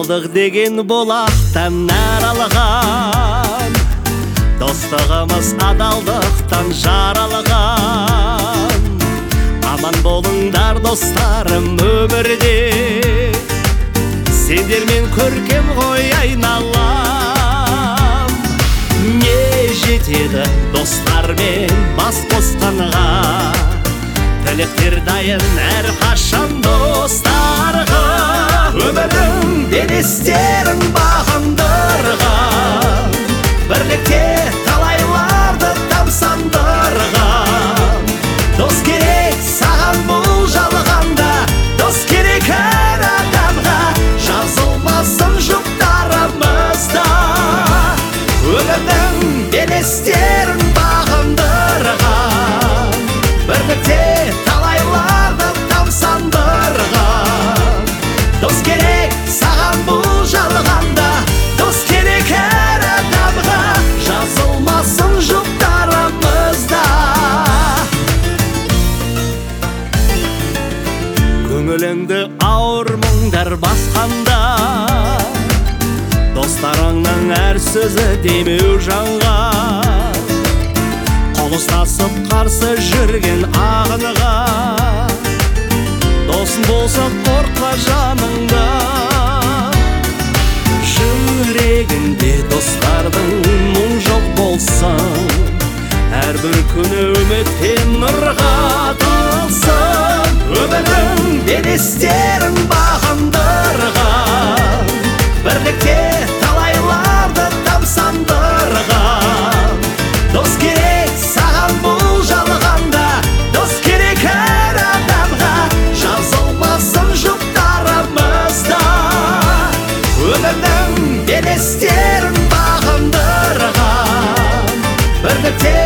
Адалдық деген болақтан нәр алған, достығымыз адалдықтан жаралған. Аман болыңдар достарым өмірде, сендермен көркем ғой айналам. Не жетеді достармен бас қосқанға, тілектер дайын әрқашан достарға. Өмірдің белестерін бағындырған, бірлікте талайларды тамсандырған. Дос керек саған бұл жалғанда, дос керек әр адамға, жазылмасын жұптарымызда. Өмірдің белестерін бағындырған, бірлікте талайларды тамсандырған. Дос керек саған бұл жалғанда, дос керек әр адамға, жазылмасын жұптарымызда. Көңіліңді ауыр мұңдар басқанда, достарыңның әр сөзі демеу жанға. Қол ұстасып қарсы жүрген ағынға, досың болса қорқма жаныңда. Жүрегінде достардың мұң жоқ болсын, әрбір күні үміттен нұрға толсын. Өмірдің белестерін бағындырған, бірлікте талайларды тамсандырған. Дос керек саған бұл жалғанда, дос керек әр адамға, жазылмасын жұптарымызда. Өмірдің белестерін бағындырған, бірлікте